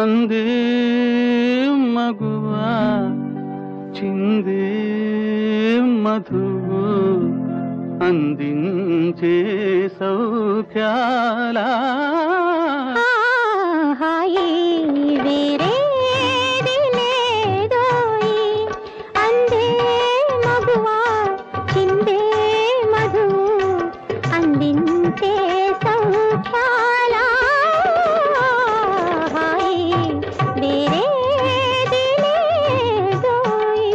అందే మగువా చిందే మధువు అందించే సౌఖ్యాల హాయి వేరేది లేదోయి అందే మగువా చిందే మధువు అందించే సౌఖ్యాల హాయి వేరేది లేదోయి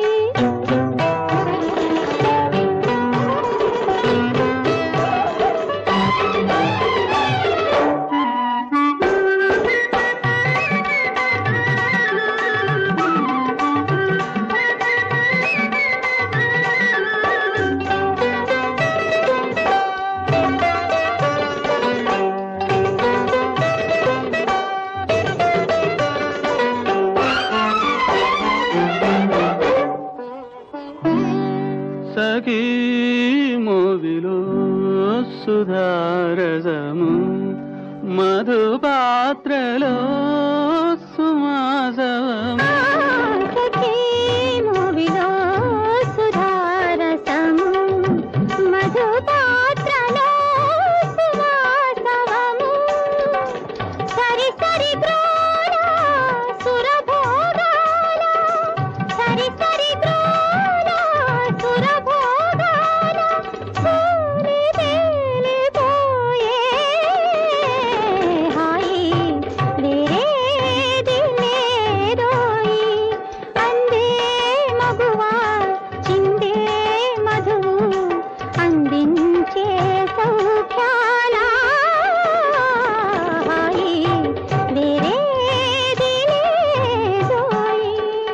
సఖీ మోవిలో సుధారసము మధుపాత్రలో సుమాసవము సఖీ మూవిలో సుధారసము మధుపాత్రలో సువాసవము సరి సరి గ్రోల సురభోగాల సరి సరి గ్రోల సురభోగాల పూలి తేలిపోయే హాయి వేరేది లేదోయి అందే మగువా చిందే మధువు అందించే సౌఖ్యాల హాయి వేరేది లేదోయి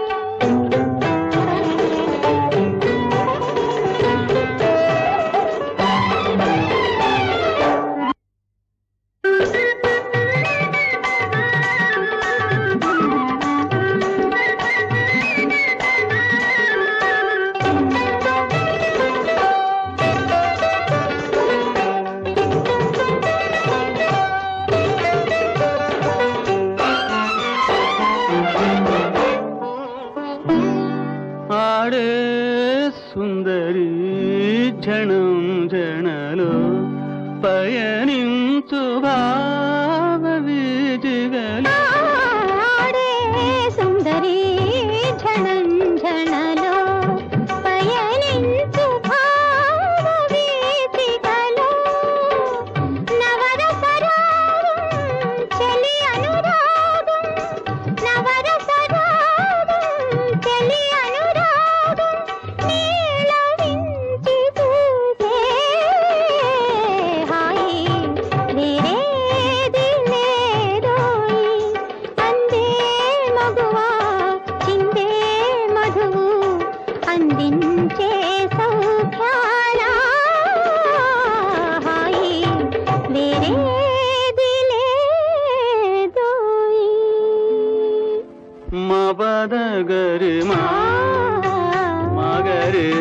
ఆడే సుందరి ఝణం ఝణలో పయనించు భావ వీజిగలు ఆడే సుందరి ఝణం ఝణలో పయనించు భావ వీచికలో నవరసరాగం చెలి అనురాగం నవరసరాగం చెలి అనురాగం నీలవించి పూసే హాయి వేరేది లేదోయి అందే మగువా చిందే మధువు అందించే సౌఖ్యాల హాయి వేరేది లేదోయి మబదగరి మగరి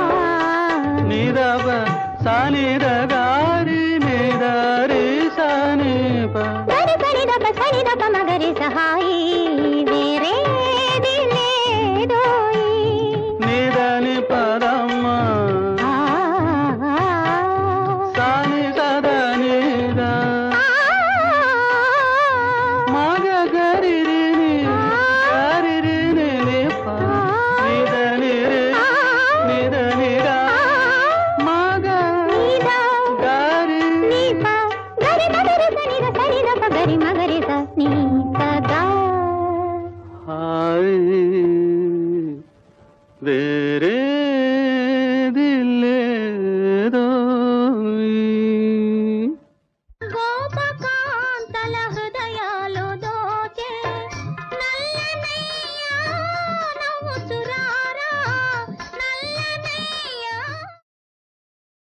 నిరవ సానిరగారి నిదరి సనిప సరి సరి దప మగరి సహాయి